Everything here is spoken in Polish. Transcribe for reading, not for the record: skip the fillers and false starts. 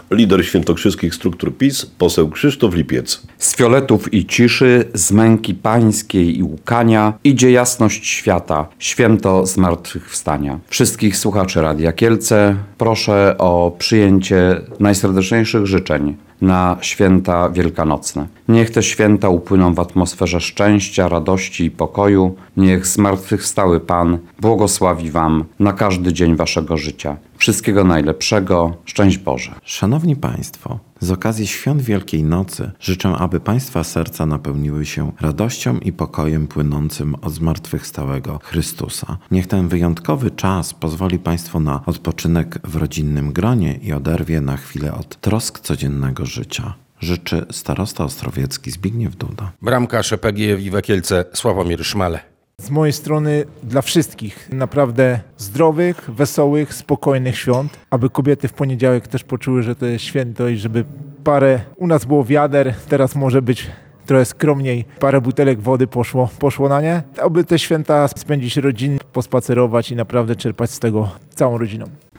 lider świętokrzyskich struktur PiS, poseł Krzysztof Lipiec. Z fioletów i ciszy, z męki pańskiej i łkania idzie jasność świata, święto zmartwychwstania. Wszystkich słuchaczy Radia Kielce proszę o przyjęcie najserdeczniejszych życzeń na święta wielkanocne. Niech te święta upłyną w atmosferze szczęścia, radości i pokoju. Niech zmartwychwstały Pan błogosławi Wam na każdy dzień Waszego życia. Wszystkiego najlepszego. Szczęść Boże. Szanowni Państwo, z okazji świąt Wielkiej Nocy życzę, aby Państwa serca napełniły się radością i pokojem płynącym od zmartwychwstałego Chrystusa. Niech ten wyjątkowy czas pozwoli Państwu na odpoczynek w rodzinnym gronie i oderwie na chwilę od trosk codziennego życia. Życzy starosta ostrowiecki Zbigniew Duda. Bramkarz PGE Kielce Sławomir Szmale. Z mojej strony dla wszystkich naprawdę zdrowych, wesołych, spokojnych świąt, aby kobiety w poniedziałek też poczuły, że to jest święto i żeby parę, u nas było wiader, teraz może być trochę skromniej, parę butelek wody poszło na nie, aby te święta spędzić rodzinnie, pospacerować i naprawdę czerpać z tego całą rodziną.